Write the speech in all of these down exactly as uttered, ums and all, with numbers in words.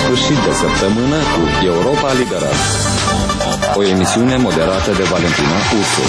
sfârșit de săptămână cu Europa Liberă. O emisiune moderată de Valentina Ursu.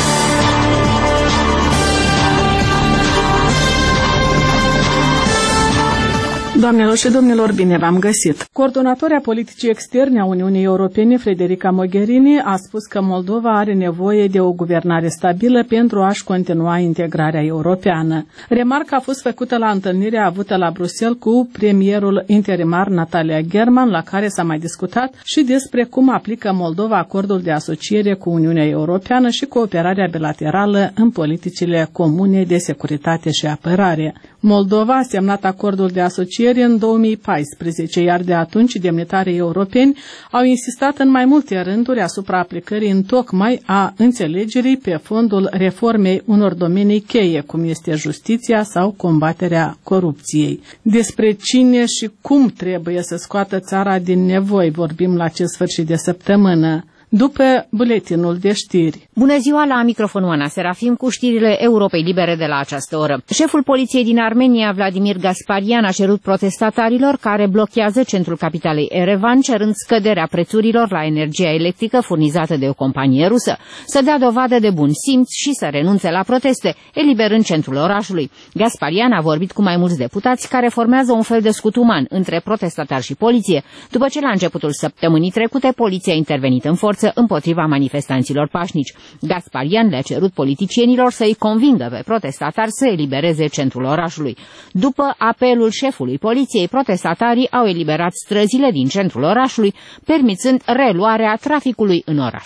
Doamnelor și domnilor, bine v-am găsit! Coordonatoarea politicii externe a Uniunii Europene, Federica Mogherini, a spus că Moldova are nevoie de o guvernare stabilă pentru a-și continua integrarea europeană. Remarca a fost făcută la întâlnirea avută la Bruxelles cu premierul interimar Natalia German, la care s-a mai discutat și despre cum aplică Moldova acordul de asociere cu Uniunea Europeană și cooperarea bilaterală în politicile comune de securitate și apărare. Moldova a semnat acordul de asociere în două mii paisprezece, iar de atunci demnitarii europeni au insistat în mai multe rânduri asupra aplicării întocmai a înțelegerii pe fondul reformei unor domenii cheie, cum este justiția sau combaterea corupției. Despre cine și cum trebuie să scoată țara din nevoi vorbim la acest sfârșit de săptămână, după buletinul de știri. Bună ziua, la microfonul Ana Serafim cu știrile Europei Libere de la această oră. Șeful poliției din Armenia, Vladimir Gasparian, a cerut protestatarilor care blochează centrul capitalei Erevan, cerând scăderea prețurilor la energia electrică furnizată de o companie rusă, să dea dovadă de bun simț și să renunțe la proteste, eliberând centrul orașului. Gasparian a vorbit cu mai mulți deputați care formează un fel de scut uman între protestatari și poliție, după ce la începutul săptămânii trecute poliția a intervenit în forță împotriva manifestanților pașnici. Gasparian le-a cerut politicienilor să-i convingă pe protestatari să elibereze centrul orașului. După apelul șefului poliției, protestatarii au eliberat străzile din centrul orașului, permițând reluarea traficului în oraș.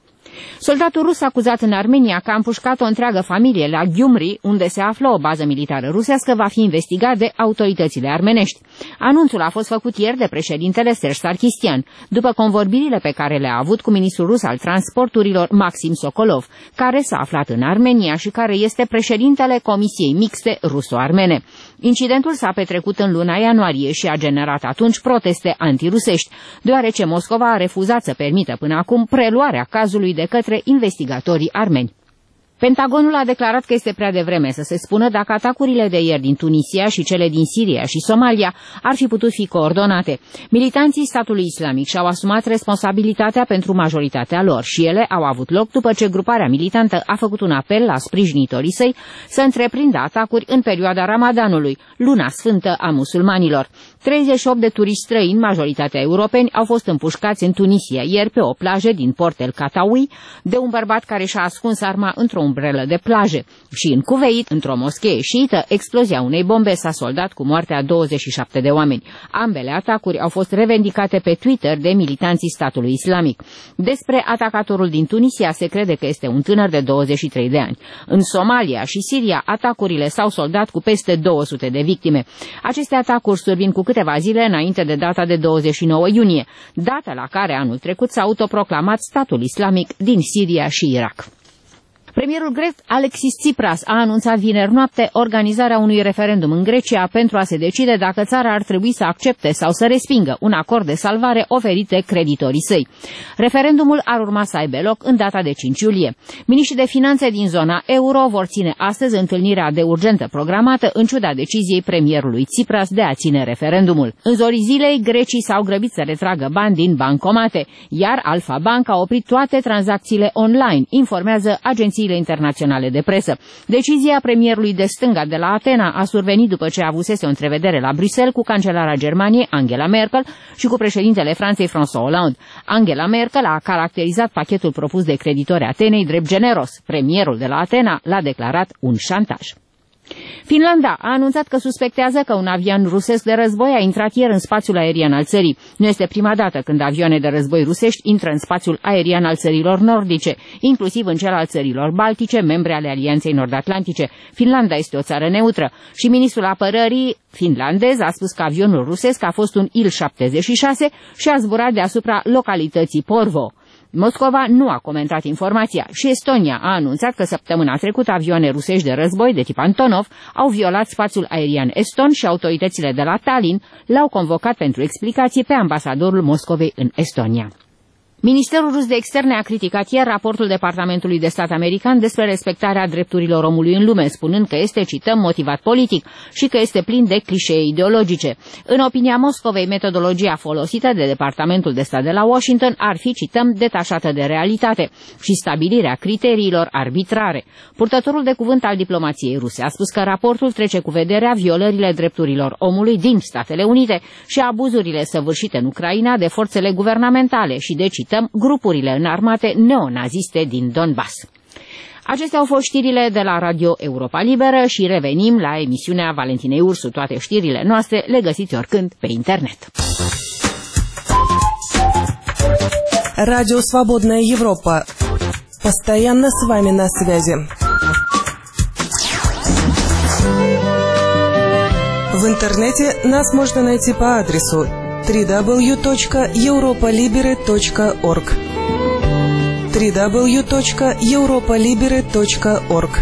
Soldatul rus acuzat în Armenia că a împușcat o întreagă familie la Gyumri, unde se află o bază militară rusească, va fi investigat de autoritățile armenești. Anunțul a fost făcut ieri de președintele Serge Sarkisian, după convorbirile pe care le-a avut cu ministrul rus al transporturilor Maxim Sokolov, care s-a aflat în Armenia și care este președintele Comisiei Mixte ruso-armene. Incidentul s-a petrecut în luna ianuarie și a generat atunci proteste antirusești, deoarece Moscova a refuzat să permită până acum preluarea cazului de către investigatorii armeni. Pentagonul a declarat că este prea devreme să se spună dacă atacurile de ieri din Tunisia și cele din Siria și Somalia ar fi putut fi coordonate. Militanții statului islamic și-au asumat responsabilitatea pentru majoritatea lor și ele au avut loc după ce gruparea militantă a făcut un apel la sprijinitorii săi să întreprindă atacuri în perioada Ramadanului, luna sfântă a musulmanilor. treizeci și opt de turiști străini, majoritatea europeni, au fost împușcați în Tunisia ieri pe o plajă din Port El Katawi de un bărbat care și-a ascuns arma într-o umbrelă de plajă. Și în Kuwait, într-o moschee șiită, explozia unei bombe s-a soldat cu moartea douăzeci și șapte de oameni. Ambele atacuri au fost revendicate pe Twitter de militanții statului islamic. Despre atacatorul din Tunisia se crede că este un tânăr de douăzeci și trei de ani. În Somalia și Siria, atacurile s-au soldat cu peste două sute de victime. Aceste atacuri survin cu câteva zile înainte de data de douăzeci și nouă iunie, data la care anul trecut s-a autoproclamat statul islamic din Siria și Irak. Premierul grec Alexis Tsipras a anunțat vineri noapte organizarea unui referendum în Grecia pentru a se decide dacă țara ar trebui să accepte sau să respingă un acord de salvare oferit de creditorii săi. Referendumul ar urma să aibă loc în data de cinci iulie. Miniștrii de finanțe din zona euro vor ține astăzi întâlnirea de urgență programată în ciuda deciziei premierului Tsipras de a ține referendumul. În zorii zilei, grecii s-au grăbit să retragă bani din bancomate, iar Alfa Bank a oprit toate tranzacțiile online, informează agenția internaționale de presă. Decizia premierului de stânga de la Atena a survenit după ce avusese o întrevedere la Bruxelles cu cancelara Germaniei Angela Merkel și cu președintele Franței François Hollande. Angela Merkel a caracterizat pachetul propus de creditori Atenei drept generos. Premierul de la Atena l-a declarat un șantaj. Finlanda a anunțat că suspectează că un avion rusesc de război a intrat ieri în spațiul aerian al țării. Nu este prima dată când avioane de război rusești intră în spațiul aerian al țărilor nordice, inclusiv în cel al țărilor baltice, membre ale Alianței Nord-Atlantice. Finlanda este o țară neutră și ministrul apărării finlandez a spus că avionul rusesc a fost un Il șaptezeci și șase și a zburat deasupra localității Porvoo. Moscova nu a comentat informația și Estonia a anunțat că săptămâna trecută avioane rusești de război de tip Antonov au violat spațiul aerian eston și autoritățile de la Tallinn l-au convocat pentru explicații pe ambasadorul Moscovei în Estonia. Ministerul rus de externe a criticat ieri raportul Departamentului de Stat american despre respectarea drepturilor omului în lume, spunând că este, cităm, motivat politic și că este plin de clișee ideologice. În opinia Moscovei, metodologia folosită de Departamentul de Stat de la Washington ar fi, cităm, detașată de realitate și stabilirea criteriilor arbitrare. Purtătorul de cuvânt al diplomației ruse a spus că raportul trece cu vederea violările drepturilor omului din Statele Unite și abuzurile săvârșite în Ucraina de forțele guvernamentale și de, cităm, grupurile înarmate neonaziste din Donbass. Acestea au fost știrile de la Radio Europa Liberă și revenim la emisiunea Valentinei Ursu. Toate știrile noastre le găsiți oricând pe internet. Радио «Свободная Европа». Постоянно с вами на связи. В интернете нас можно найти по адресу дабл ю дабл ю дабл ю точка европа либере точка орг дабл ю дабл ю дабл ю точка европа либере точка орг.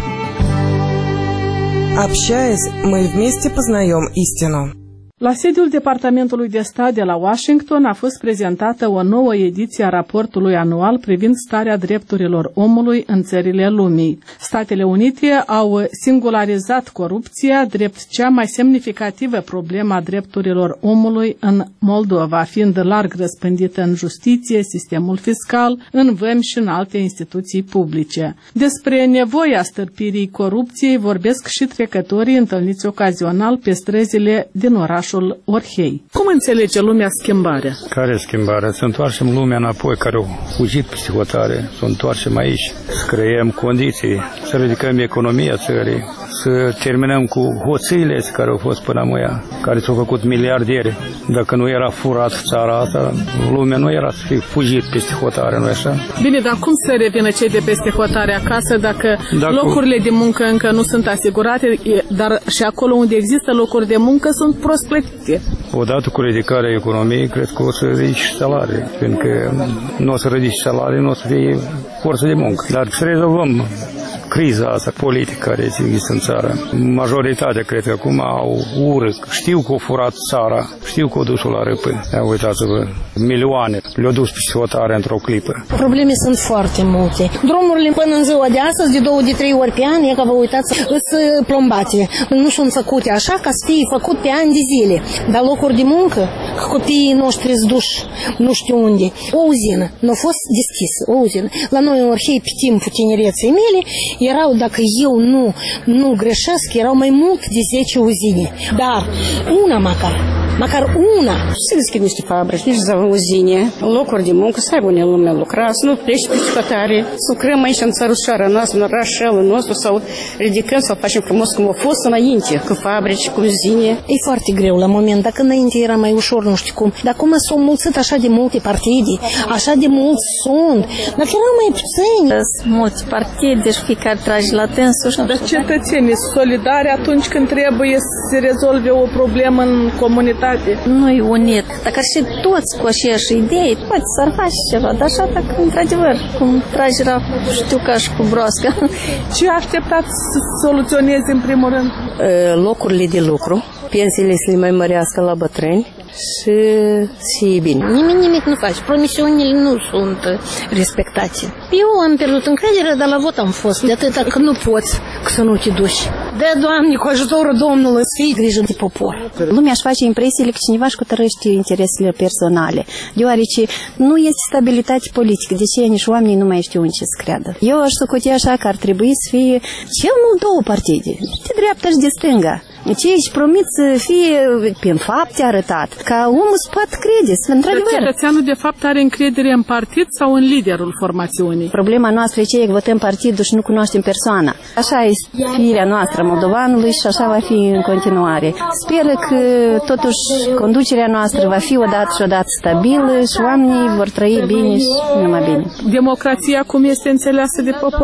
Общаясь, мы вместе познаем истину. La sediul Departamentului de Stat de la Washington a fost prezentată o nouă ediție a raportului anual privind starea drepturilor omului în țările lumii. Statele Unite au singularizat corupția drept cea mai semnificativă problemă a drepturilor omului în Moldova, fiind larg răspândită în justiție, sistemul fiscal, în vămi și în alte instituții publice. Despre nevoia stârpirii corupției vorbesc și trecătorii întâlniți ocazional pe străzile din oraș Orhei. Cum înțelege lumea schimbarea? Care schimbare? Să întoarcem lumea înapoi, care au fugit peste hotare, să întoarcem aici, să creăm condiții, să ridicăm economia țării, să terminăm cu hoțiile care au fost până amuia, care s-au făcut miliardieri. Dacă nu era furat țara asta, lumea nu era să fie fugit peste hotare, nu-i așa? Bine, dar cum să revină cei de peste hotare acasă dacă, dacă locurile de muncă încă nu sunt asigurate, dar și acolo unde există locuri de muncă sunt prost plătite? Odată cu ridicarea economiei, cred că o să ridici salarii, pentru că nu o să ridici salarii, nu o să fie forță de muncă. Dar să rezolvăm criza asta politică care există în țară. Majoritatea, cred că acum au ură, știu că au furat țara, știu că au dus-o la râpă. Ia uitați-vă, milioane le-au dus pe hotare într-o clipă. Probleme sunt foarte multe. Drumurile până în ziua de astăzi, de două, de trei ori pe an, e că vă uitați, sunt plombate. Nu sunt făcute așa ca să fie făcut pe ani de zile. Dar locuri de muncă, copiii noștri sunt duși, nu știu unde. O uzină, nu a fost deschisă, o uzină. La noi în Orhei, pe timpul tinereței mele, erau, dacă eu nu, nu greșesc, erau mai mult de zece uzine. Dar una măcar, măcar una. Să deschid niște fabrici, niște uzine, locuri de muncă, să aibă unde lumea lucra, să nu pleci pe hotare, să lucrăm aici în țărușoara noastră, în orașelul nostru, sau ridicăm, să facem frumos cum a fost înainte, cu fabrici, cu uzine. E foarte greu la moment, dacă înainte era mai ușor, nu știu cum. Dar acum s-au mulțit așa de multe partide, așa de mulți sunt, dacă erau mai puțini. Sunt mulți partide și fiecare trage la tensul. Dar cetățenii solidari atunci când trebuie să se rezolve o problemă în comunitate? Nu-i unit. Dacă și toți cu aceeași idei, poate s-ar face ceva, dar așa dacă într-adevăr, cum trage la știu ca și cu broască. Ce așteptați să soluționeze în primul rând? Locurile de lucru, pensiile să le mai mărească la bătrâni și să e bine. Nimic, nimic nu faci. Promisiunile nu sunt respectate. Eu am pierdut încrederea, dar la vot am fost. De atâta că nu poți că să nu te duci. Dă, Doamne, cu ajutorul Domnului, să fii grijă de popor. Lumea își face impresiile că cineva își cutărăște interesele personale, deoarece nu este stabilitate politică. De ce nici oamenii nu mai știu în ce să creadă. Eu aș socotea așa că ar trebui să fie cel mult două partide, de dreapta și de stânga. Ce își promit să fie prin fapte arătat, ca omul să poată crede, să într-adevăr. Cetățeanul de fapt are încredere în partid sau în liderul formațiunii? Problema noastră e că votăm partidul și nu cunoaștem persoana. Așa este firea noastră moldovanului și așa va fi în continuare. Sper că totuși conducerea noastră va fi odată și odată stabilă și oamenii vor trăi bine și numai bine. Democrația cum este înțeleasă de popor?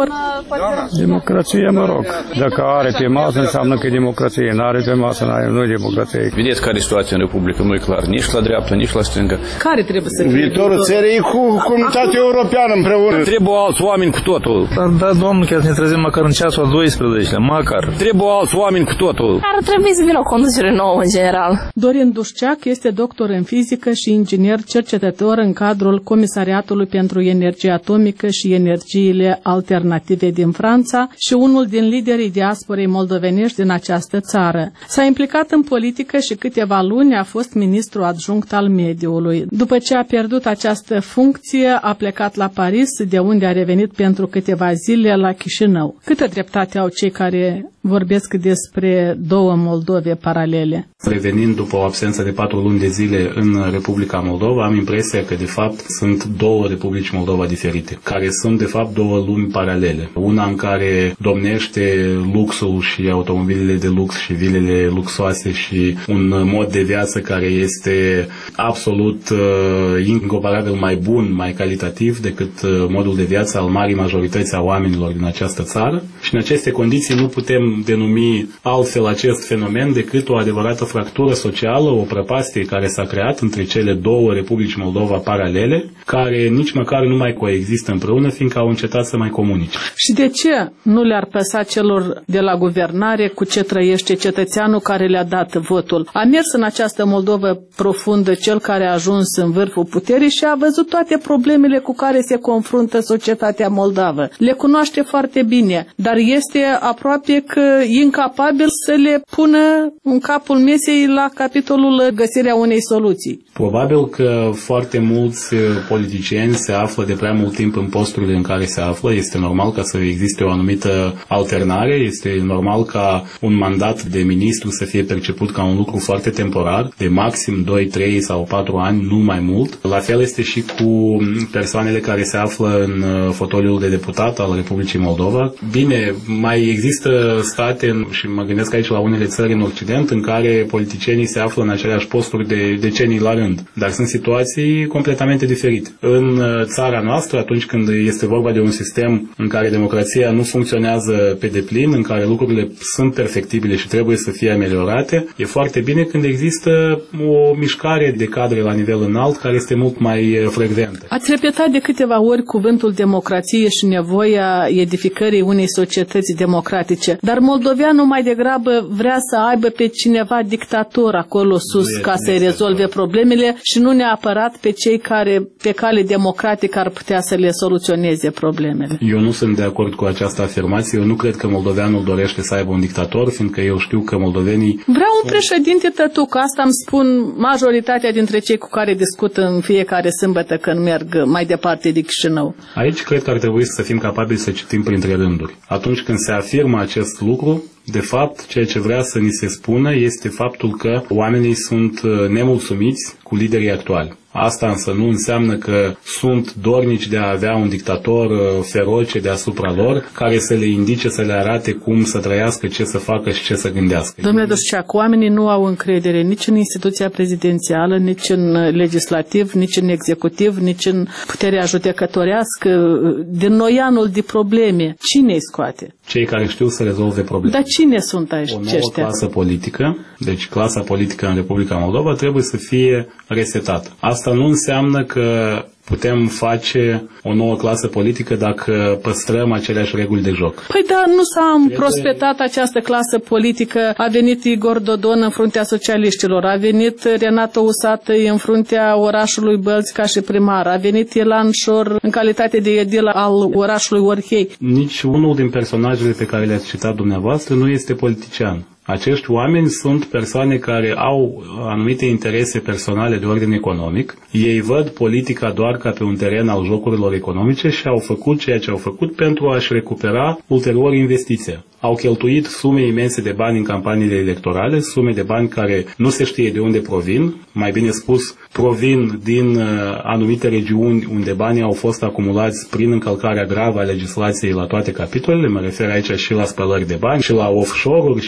Democrația, mă rog. Dacă are pe masă, înseamnă că e democrație. Nu are pe masă, nu e democrație. Vedeți care e situația în Republică, nu e clar, nici la dreapta, nici la stânga. Care trebuie să fie? Viitorul țării cu comunitatea europeană împreună. Trebuie alți oameni cu totul. Dar da, domnul, chiar să ne trezim măcar în ceasul al doisprezecelea, măcar. Trebuie alți oameni cu totul. Ar trebui să vină o conducere nouă, în general. Dorin Dușceac este doctor în fizică și inginer cercetător în cadrul Comisariatului pentru Energie Atomică și Energiile Alternative din Franța și unul din liderii diasporei moldovenești din această țară. S-a implicat în politică și câteva luni a fost ministru adjunct al mediului. După ce a pierdut această funcție, a plecat la Paris, de unde a revenit pentru câteva zile la Chișinău. Câtă dreptate au cei care vorbesc despre două Moldove paralele? Revenind după o absență de patru luni de zile în Republica Moldova, am impresia că de fapt sunt două Republici Moldova diferite, care sunt de fapt două lumi paralele. Una în care domnește luxul și automobilele de lux și vilele luxoase și un mod de viață care este absolut uh, incomparabil mai bun, mai calitativ decât uh, modul de viață al marii majorități a oamenilor din această țară. Și în aceste condiții nu putem denumi altfel acest fenomen decât o adevărată fractură socială, o prăpastie care s-a creat între cele două Republici Moldova paralele, care nici măcar nu mai coexistă împreună, fiindcă au încetat să mai comunice. Și de ce nu le-ar păsa celor de la guvernare cu ce trăiește cetățeanul care le-a dat votul? A mers în această Moldovă profundă cel care a ajuns în vârful puterii și a văzut toate problemele cu care se confruntă societatea moldavă. Le cunoaște foarte bine, dar este aproape că incapabil să le pună în capul mesei la capitolul găsirea unei soluții. Probabil că foarte mulți politicieni se află de prea mult timp în posturile în care se află. Este normal ca să existe o anumită alternare, este normal ca un mandat de ministru să fie perceput ca un lucru foarte temporar, de maxim doi, trei sau patru ani, nu mai mult. La fel este și cu persoanele care se află în fotoliul de deputat al Republicii Moldova. Bine, mai există state, și mă gândesc aici la unele țări în Occident, în care politicienii se află în aceleași posturi de decenii la rând. Dar sunt situații completamente diferite. În țara noastră, atunci când este vorba de un sistem în care democrația nu funcționează pe deplin, în care lucrurile sunt perfectibile și trebuie să fie ameliorate, e foarte bine când există o mișcare de cadre la nivel înalt care este mult mai frecventă. Ați repetat de câteva ori cuvântul democrație și nevoia edificării unei societăți democratice, dar moldoveanul mai degrabă vrea să aibă pe cineva dictator acolo sus ca să-i rezolve problemele și nu neapărat pe cei care pe cale democratică ar putea să le soluționeze problemele. Eu nu sunt de acord cu această afirmație. Eu nu cred că moldoveanul dorește să aibă un dictator, fiindcă eu știu că moldovenii... Vreau un președinte tătuc. Asta îmi spun majoritatea dintre cei cu care discut în fiecare sâmbătă când merg mai departe de Chișinău. Aici cred că ar trebui să fim capabili să citim printre rânduri. Atunci când se afirmă acest lucru, de fapt, ceea ce vrea să ni se spună este faptul că oamenii sunt nemulțumiți cu liderii actuali. Asta însă nu înseamnă că sunt dornici de a avea un dictator feroce deasupra lor, care să le indice, să le arate cum să trăiască, ce să facă și ce să gândească. Domnule Dușceac, oamenii nu au încredere nici în instituția prezidențială, nici în legislativ, nici în executiv, nici în puterea judecătorească. Din noianul de probleme, cine îi scoate? Cei care știu să rezolve probleme. Dar cine sunt aici? O nouă clasă politică, deci clasa politică în Republica Moldova trebuie să fie resetată. Asta nu înseamnă că putem face o nouă clasă politică dacă păstrăm aceleași reguli de joc. Păi da, nu s-a împrospetat această clasă politică. A venit Igor Dodon în fruntea socialiștilor, a venit Renato Usatăi în fruntea orașului Bălți ca și primar, a venit Ilan Șor în calitate de edil al orașului Orhei. Nici unul din personajele pe care le-ați citat dumneavoastră nu este politician. Acești oameni sunt persoane care au anumite interese personale de ordin economic. Ei văd politica doar ca pe un teren al jocurilor economice și au făcut ceea ce au făcut pentru a-și recupera ulterior investiția. Au cheltuit sume imense de bani în campaniile electorale, sume de bani care nu se știe de unde provin, mai bine spus, provin din uh, anumite regiuni unde banii au fost acumulați prin încălcarea gravă a legislației la toate capitolele. Mă refer aici și la spălări de bani, și la offshore-uri, și la utilizarea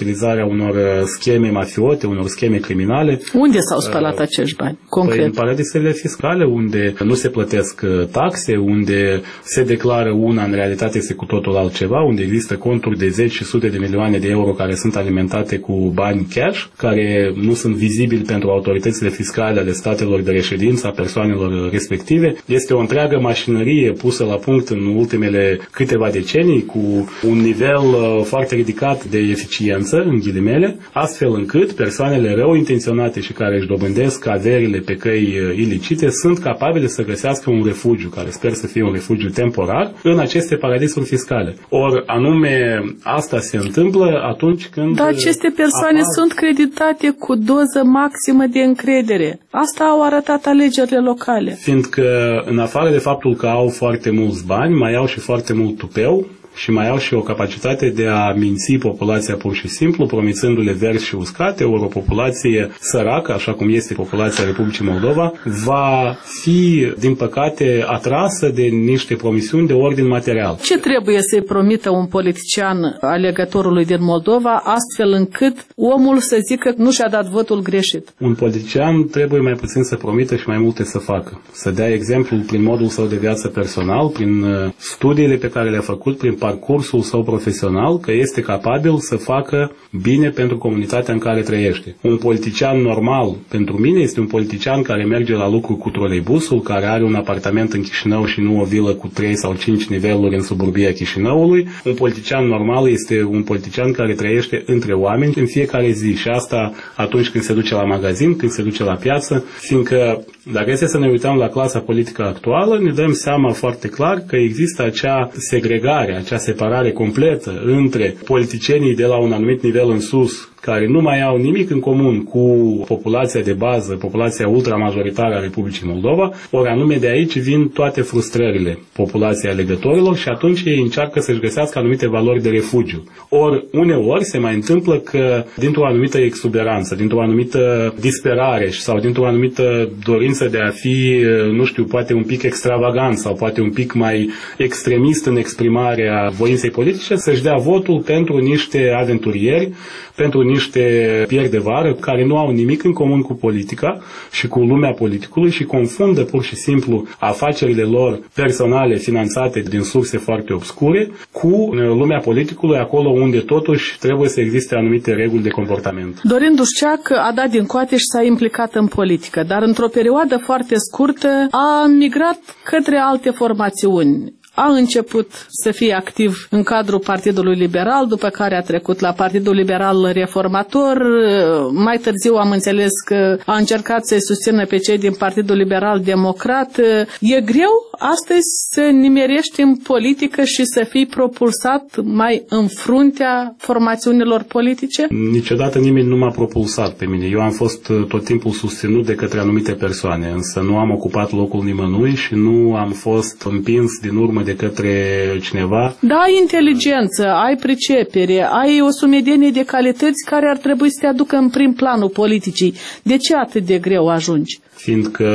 utilizarea unor scheme mafiote, unor scheme criminale. Unde s-au spălat uh, acești bani, concret? Păi în paradisurile fiscale, unde nu se plătesc taxe, unde se declară una, în realitate este cu totul altceva, unde există conturi de zeci și sute de milioane de euro care sunt alimentate cu bani cash, care nu sunt vizibili pentru autoritățile fiscale ale statelor de reședință a persoanelor respective. Este o întreagă mașinărie pusă la punct în ultimele câteva decenii cu un nivel foarte ridicat de eficiență, în ghilimele, astfel încât persoanele rău intenționate și care își dobândesc averile pe căi ilicite sunt capabile să găsească un refugiu, care sper să fie un refugiu temporar, în aceste paradisuri fiscale. Ori anume asta se întâmplă atunci când... Dar aceste persoane apar... sunt creditate cu doză maximă de încredere. Asta au arătat alegerile locale. Fiindcă, în afară de faptul că au foarte mulți bani, mai au și foarte mult tupeu și mai au și o capacitate de a minți populația pur și simplu, promițându-le verzi și uscate, ori o populație săracă, așa cum este populația Republicii Moldova, va fi, din păcate, atrasă de niște promisiuni de ordin material. Ce trebuie să-i promită un politician alegătorului din Moldova, astfel încât omul să zică că nu și-a dat votul greșit? Un politician trebuie mai puțin să promită și mai multe să facă. Să dea exemplul prin modul său de viață personal, prin studiile pe care le-a făcut, prin parcursul său profesional, că este capabil să facă bine pentru comunitatea în care trăiește. Un politician normal, pentru mine, este un politician care merge la lucru cu troleibusul, care are un apartament în Chișinău și nu o vilă cu trei sau cinci niveluri în suburbia Chișinăului. Un politician normal este un politician care trăiește între oameni în fiecare zi și asta atunci când se duce la magazin, când se duce la piață, fiindcă dacă este să ne uităm la clasa politică actuală, ne dăm seama foarte clar că există acea segregare, acea separare completă între politicienii de la un anumit nivel în sus, care nu mai au nimic în comun cu populația de bază, populația ultramajoritară a Republicii Moldova, ori anume de aici vin toate frustrările populației alegătorilor și atunci ei încearcă să-și găsească anumite valori de refugiu. Ori uneori se mai întâmplă că dintr-o anumită exuberanță, dintr-o anumită disperare sau dintr-o anumită dorință de a fi, nu știu, poate un pic extravagant sau poate un pic mai extremist în exprimarea voinței politice, să-și dea votul pentru niște aventurieri, pentru niște pieri de vară care nu au nimic în comun cu politica și cu lumea politicului și confundă pur și simplu afacerile lor personale finanțate din surse foarte obscure cu lumea politicului, acolo unde totuși trebuie să existe anumite reguli de comportament. Dorin Dușceac a dat din coate și s-a implicat în politică, dar într-o perioadă foarte scurtă a migrat către alte formațiuni. A început să fie activ în cadrul Partidului Liberal, după care a trecut la Partidul Liberal Reformator. Mai târziu am înțeles că a încercat să-i susțină pe cei din Partidul Liberal Democrat. E greu astăzi să nimerești în politică și să fii propulsat mai în fruntea formațiunilor politice? Niciodată nimeni nu m-a propulsat pe mine. Eu am fost tot timpul susținut de către anumite persoane, însă nu am ocupat locul nimănui și nu am fost împins din urmă de către cineva. Da, ai inteligență, ai pricepere, ai o sumedenie de calități care ar trebui să te aducă în prim planul politicii. De ce atât de greu ajungi? Fiindcă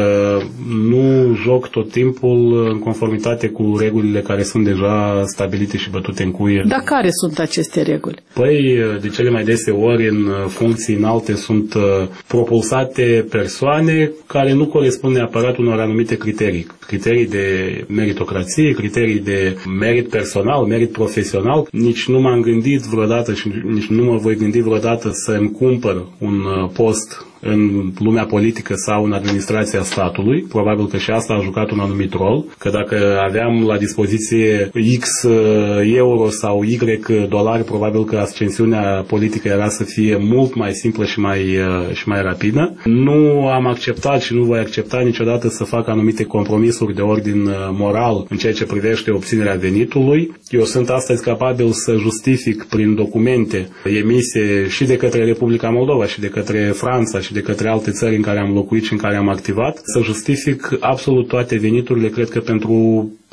nu joc tot timpul în conformitate cu regulile care sunt deja stabilite și bătute în cuie. Dar care sunt aceste reguli? Păi, de cele mai dese ori, în funcții înalte sunt propulsate persoane care nu corespund neapărat unor anumite criterii. Criterii de meritocrație, criterii de merit personal, merit profesional. Nici nu m-am gândit vreodată și nici nu mă voi gândi vreodată să îmi cumpăr un post în lumea politică sau în administrația statului. Probabil că și asta a jucat un anumit rol, că dacă aveam la dispoziție X euro sau Y dolari, probabil că ascensiunea politică era să fie mult mai simplă și mai, și mai rapidă. Nu am acceptat și nu voi accepta niciodată să fac anumite compromisuri de ordin moral în ceea ce privește obținerea venitului. Eu sunt astăzi capabil să justific prin documente emise și de către Republica Moldova și de către Franța și de către alte țări în care am locuit și în care am activat, să justific absolut toate veniturile, cred că pentru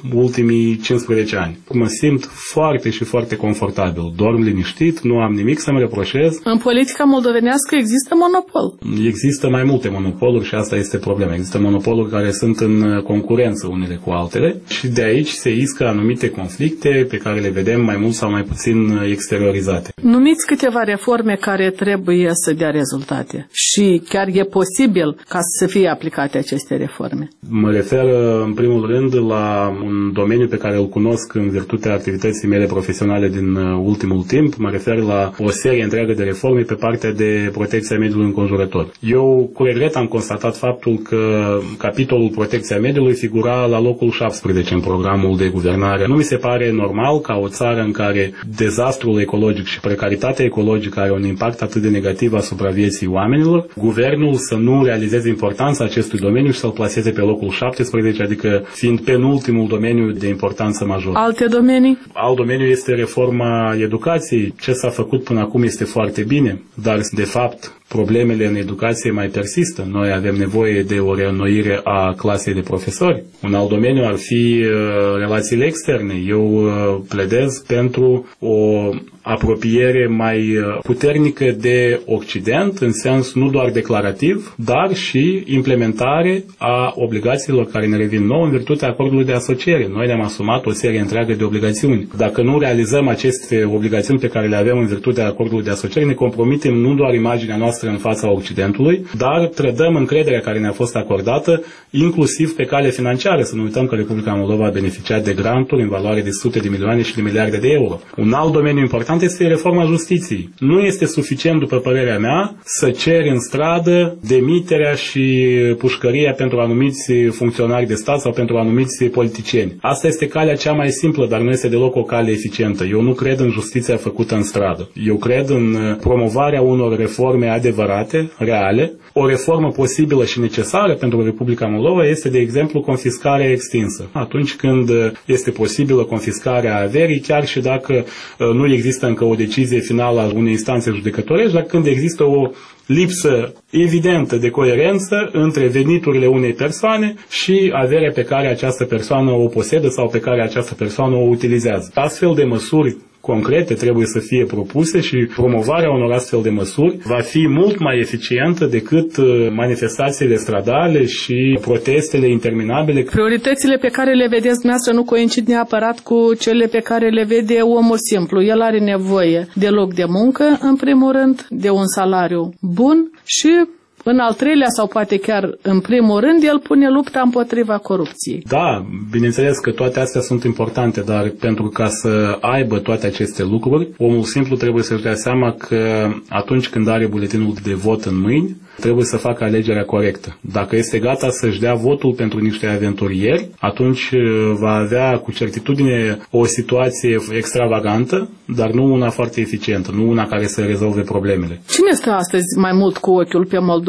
ultimii cincisprezece ani. Mă simt foarte și foarte confortabil. Dorm liniștit, nu am nimic să-mi reproșez. În politica moldovenească există monopol. Există mai multe monopoluri și asta este problema. Există monopoluri care sunt în concurență unele cu altele și de aici se iscă anumite conflicte pe care le vedem mai mult sau mai puțin exteriorizate. Numiți câteva reforme care trebuie să dea rezultate și chiar e posibil ca să fie aplicate aceste reforme. Mă refer în primul rând la un domeniu pe care îl cunosc în virtutea activității mele profesionale din ultimul timp. Mă refer la o serie întreagă de reforme pe partea de protecția mediului înconjurător. Eu cu regret am constatat faptul că capitolul protecția mediului figura la locul șaptesprezece în programul de guvernare. Nu mi se pare normal ca o țară în care dezastrul ecologic și precaritatea ecologică are un impact atât de negativ asupra vieții oamenilor, guvernul să nu realizeze importanța acestui domeniu și să-l plaseze pe locul șaptesprezece, adică fiind penultimul domeniu de importanță majoră. Alte domenii? Alt domeniu este reforma educației. Ce s-a făcut până acum este foarte bine, dar de fapt problemele în educație mai persistă. Noi avem nevoie de o reînnoire a clasei de profesori. Un alt domeniu ar fi uh, relațiile externe. Eu uh, pledez pentru o apropiere mai puternică de Occident, în sens nu doar declarativ, dar și implementare a obligațiilor care ne revin nouă în virtutea acordului de asociere. Noi ne-am asumat o serie întreagă de obligațiuni. Dacă nu realizăm aceste obligațiuni pe care le avem în virtutea acordului de asociere, ne compromitem nu doar imaginea noastră în fața Occidentului, dar trădăm încrederea care ne-a fost acordată, inclusiv pe cale financiară. Să nu uităm că Republica Moldova a beneficiat de granturi în valoare de sute de milioane și de miliarde de euro. Un alt domeniu important este reforma justiției. Nu este suficient, după părerea mea, să ceri în stradă demiterea și pușcăria pentru anumiți funcționari de stat sau pentru anumiți politicieni. Asta este calea cea mai simplă, dar nu este deloc o cale eficientă. Eu nu cred în justiția făcută în stradă. Eu cred în promovarea unor reforme adevărate, reale. O reformă posibilă și necesară pentru Republica Moldova este, de exemplu, confiscarea extinsă. Atunci când este posibilă confiscarea averii, chiar și dacă nu există încă o decizie finală a unei instanțe judecătorești, dar când există o lipsă evidentă de coerență între veniturile unei persoane și averea pe care această persoană o posedă sau pe care această persoană o utilizează. Astfel de măsuri concrete trebuie să fie propuse și promovarea unor astfel de măsuri va fi mult mai eficientă decât manifestațiile stradale și protestele interminabile. Prioritățile pe care le vedeți dumneavoastră nu coincid neapărat cu cele pe care le vede omul simplu. El are nevoie de loc de muncă, în primul rând, de un salariu bun și în al treilea sau poate chiar în primul rând, el pune lupta împotriva corupției. Da, bineînțeles că toate astea sunt importante, dar pentru ca să aibă toate aceste lucruri, omul simplu trebuie să-și dea seama că atunci când are buletinul de vot în mâini, trebuie să facă alegerea corectă. Dacă este gata să-și dea votul pentru niște aventurieri, atunci va avea cu certitudine o situație extravagantă, dar nu una foarte eficientă, nu una care să rezolve problemele. Cine stă astăzi mai mult cu ochiul pe Moldova?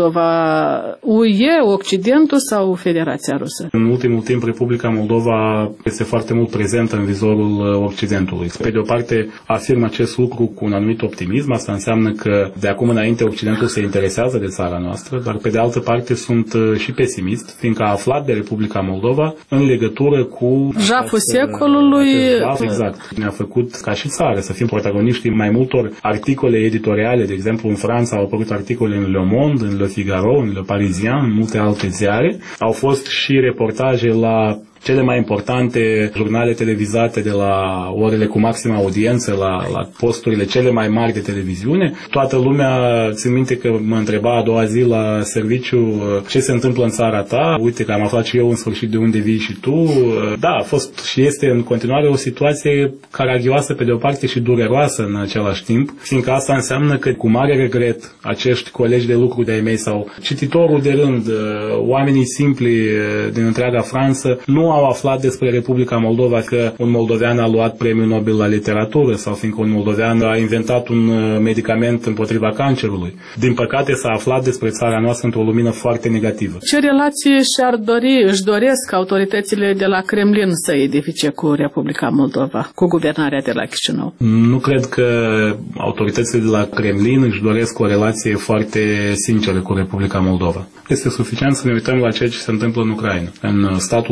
U E, Occidentul sau Federația Rusă? În ultimul timp, Republica Moldova este foarte mult prezentă în vizorul Occidentului. Pe de o parte, afirm acest lucru cu un anumit optimism, asta înseamnă că de acum înainte Occidentul se interesează de țara noastră, dar pe de altă parte sunt și pesimist, fiindcă a aflat de Republica Moldova în legătură cu jaful secolului. Jaf, exact. Ne-a făcut ca și țară să fim protagoniștii mai multor articole editoriale, de exemplu în Franța au apărut articole în Le Monde, în Le Figaro, în Le Parisien, în multe alte ziare. Au fost și reportaje la cele mai importante jurnale televizate de la orele cu maximă audiență, la, la posturile cele mai mari de televiziune. Toată lumea, țin minte că mă întreba a doua zi la serviciu ce se întâmplă în țara ta. Uite că am aflat și eu în sfârșit de unde vii și tu. Da, a fost și este în continuare o situație caragioasă pe de o parte și dureroasă în același timp, fiindcă asta înseamnă că cu mare regret acești colegi de lucru de-ai mei sau cititorul de rând, oamenii simpli din întreaga Franță, nu au aflat despre Republica Moldova că un moldovean a luat premiul Nobel la literatură sau fiindcă un moldovean a inventat un medicament împotriva cancerului. Din păcate s-a aflat despre țara noastră într-o lumină foarte negativă. Ce relații și-ar dori, își doresc autoritățile de la Kremlin să edifice cu Republica Moldova, cu guvernarea de la Chișinău? Nu cred că autoritățile de la Kremlin își doresc o relație foarte sinceră cu Republica Moldova. Este suficient să ne uităm la ceea ce se întâmplă în Ucraina. În statul vecin,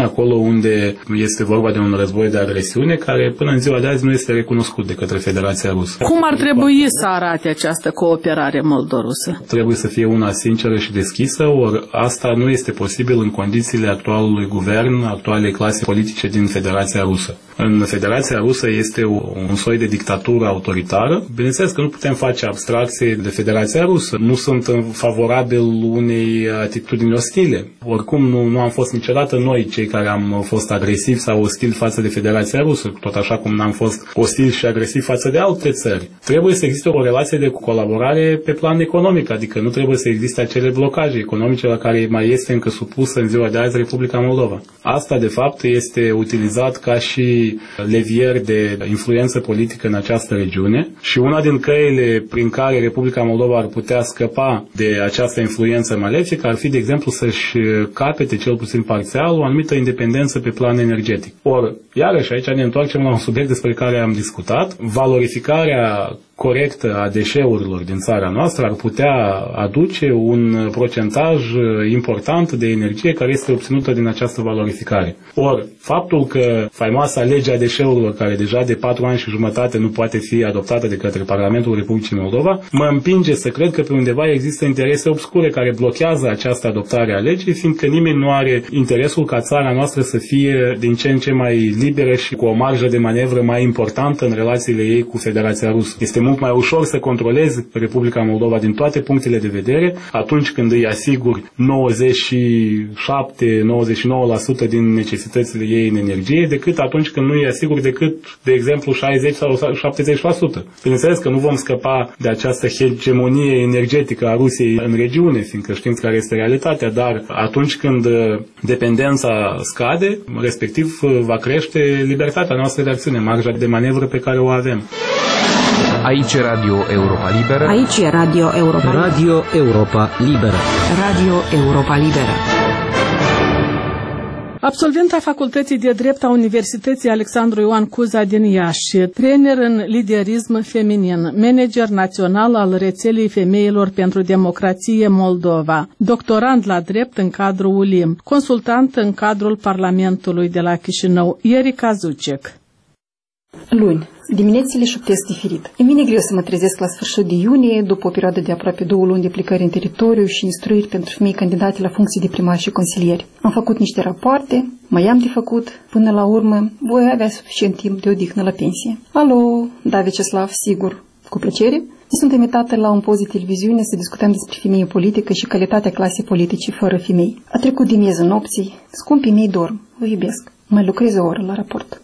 acolo unde este vorba de un război de agresiune care până în ziua de azi nu este recunoscut de către Federația Rusă. Cum ar trebui să arate această cooperare moldo-rusă? Trebuie să fie una sinceră și deschisă, ori asta nu este posibil în condițiile actualului guvern, actualei clase politice din Federația Rusă. În Federația Rusă este un soi de dictatură autoritară. Bineînțeles că nu putem face abstracție de Federația Rusă. Nu sunt favorabil unei atitudini ostile. Oricum nu, nu am fost niciodată noi cei care am fost agresivi sau ostili față de Federația Rusă, tot așa cum n-am fost ostili și agresivi față de alte țări. Trebuie să existe o relație de colaborare pe plan economic, adică nu trebuie să existe acele blocaje economice la care mai este încă supusă în ziua de azi Republica Moldova. Asta, de fapt, este utilizat ca și levier de influență politică în această regiune și una din căile prin care Republica Moldova ar putea scăpa de această influență malefică ar fi, de exemplu, să-și capete, cel puțin parțial, o anumită independență pe plan energetic. Or, iarăși, aici ne întoarcem la un subiect despre care am discutat. Valorificarea corectă a deșeurilor din țara noastră ar putea aduce un procentaj important de energie care este obținută din această valorificare. Or, faptul că faimoasa legea deșeurilor, care deja de patru ani și jumătate nu poate fi adoptată de către Parlamentul Republicii Moldova, mă împinge să cred că pe undeva există interese obscure care blochează această adoptare a legii, fiindcă nimeni nu are interesul ca țara noastră să fie din ce în ce mai liberă și cu o marjă de manevră mai importantă în relațiile ei cu Federația Rusă. Este mult mai ușor să controlezi Republica Moldova din toate punctele de vedere atunci când îi asiguri nouăzeci și șapte nouăzeci și nouă la sută din necesitățile ei în energie, decât atunci când nu îi asiguri decât, de exemplu, șaizeci sau șaptezeci la sută. Bineînțeles că nu vom scăpa de această hegemonie energetică a Rusiei în regiune, fiindcă știm care este realitatea, dar atunci când dependența scade, respectiv va crește libertatea noastră de acțiune, marja de manevră pe care o avem. Aici e Radio Europa Liberă. Aici e Radio Europa Liberă. Radio Europa Liberă. Radio Europa Liberă. Absolventa Facultății de Drept a Universității Alexandru Ioan Cuza din Iași, trainer în liderism feminin, manager național al rețelei femeilor pentru democrație Moldova, doctorand la drept în cadrul U L I M, consultant în cadrul Parlamentului de la Chișinău, Erica Zucek. Luni, diminețile șoptesc diferit. E bine greu să mă trezesc la sfârșit de iunie, după o perioadă de aproape două luni de plecări în teritoriu și instruiri pentru femei candidate la funcții de primar și consilieri. Am făcut niște rapoarte, mai am de făcut, până la urmă voi avea suficient timp de odihnă la pensie. Alo, da, Vyacheslav, sigur, cu plăcere. Sunt invitată la un post de televiziune să discutăm despre femeie politică și calitatea clasei politice fără femei. A trecut din miezul nopții, scumpii mei dorm, vă iubesc, mai lucrez o oră la raport.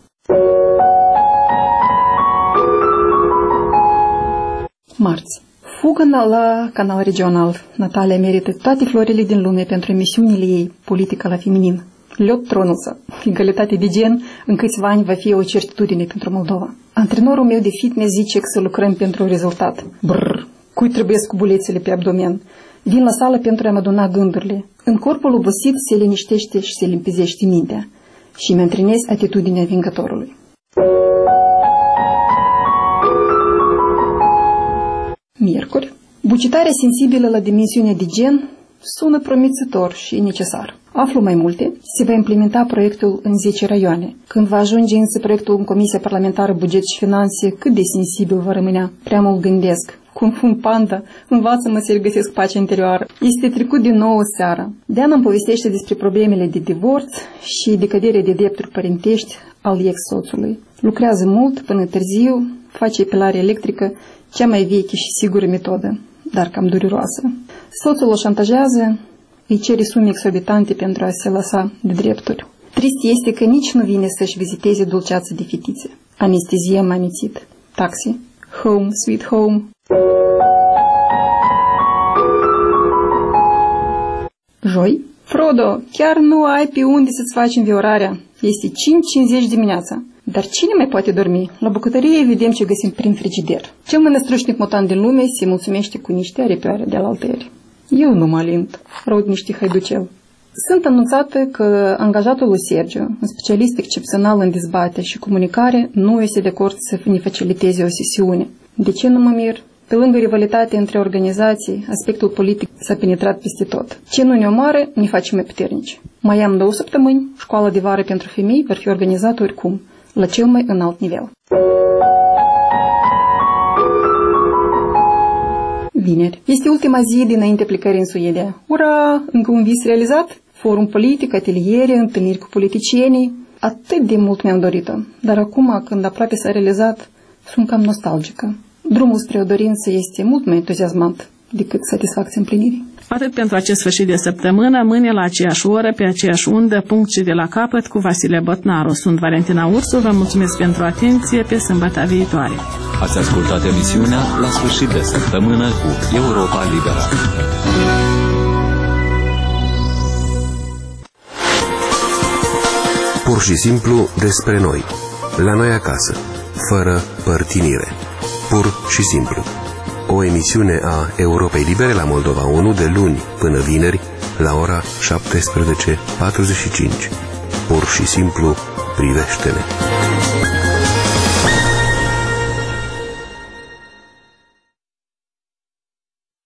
Marți. Fugă la canal regional. Natalia merită toate florile din lume pentru emisiunile ei, Politica la feminin. Liot Tronuță. Egalitate de gen în câțiva ani va fi o certitudine pentru Moldova. Antrenorul meu de fitness zice că să lucrăm pentru un rezultat. Brrr, cui trebuie cu bulețele pe abdomen. Vin la sală pentru a-mi aduna gândurile. În corpul obosit se liniștește și se limpizește mintea. Și îmi antrenez atitudinea vingătorului. Miercuri. Bucitarea sensibilă la dimensiunea de gen sună promițător și necesar. Aflu mai multe. Se va implementa proiectul în zece raioane. Când va ajunge însă proiectul în Comisia Parlamentară Buget și Finanțe, cât de sensibil va rămânea? Prea mult gândesc. Cum un panda, învață-mă să regăsesc pacea interioară. Este trecut din nou seara. Deana îmi povestește despre problemele de divorț și de cădere de drepturi părintești al ex-soțului. Lucrează mult până târziu, face epilare electrică, cea mai veche și sigură metodă, dar cam dureroasă. Soțul o șantajează, îi cere sume exorbitante pentru a se lăsa de drepturi. Trist este că nici nu vine să-și viziteze dulceață de fetițe. Anestezie m-a amețit. Taxi. Home, sweet home. Joi. Frodo, chiar nu ai pe unde să-ți faci înviorarea. Este cinci cincizeci dimineața. Dar cine mai poate dormi? La bucătărie vedem ce găsim prin frigider. Cel mai năstrușnic motan din lume se mulțumește cu niște aripioare de la altăieri. Eu nu mă alint, rod niște hăiducel. Sunt anunțată că angajatul lui Sergiu, un specialist excepțional în dezbatere și comunicare, nu este de acord să ne faciliteze o sesiune. De ce nu mă mir? Pe lângă rivalitatea între organizații, aspectul politic s-a penetrat peste tot. Ce nu ne omoară, ne face mai puternici. Mai am două săptămâni, școala de vară pentru femei va fi organizată oricum, la cel mai înalt nivel. Vineri. Este ultima zi dinainte plecării în Suedia. Ura! Încă un vis realizat? Forum politic, ateliere, întâlniri cu politicienii. Atât de mult mi-am dorit-o. Dar acum, când aproape s-a realizat, sunt cam nostalgică. Drumul spre o dorință este mult mai entuziasmant decât satisfacția împlinirii. Atât pentru acest sfârșit de săptămână, mâine la aceeași oră, pe aceeași undă, punct și de la capăt, cu Vasile Botnaru. Sunt Valentina Ursu, vă mulțumesc pentru atenție, pe sâmbătă viitoare. Ați ascultat emisiunea La sfârșit de săptămână cu Europa Liberă. Pur și simplu despre noi, la noi acasă, fără părtinire. Pur și simplu. O emisiune a Europei Libere la Moldova unu de luni până vineri la ora șaptesprezece patruzeci și cinci. Pur și simplu, privește-ne.